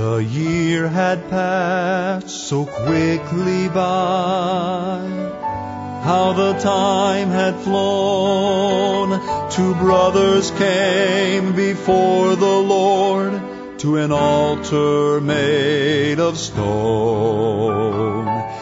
The year had passed so quickly by, how the time had flown. Two brothers came before the Lord to an altar made of stone.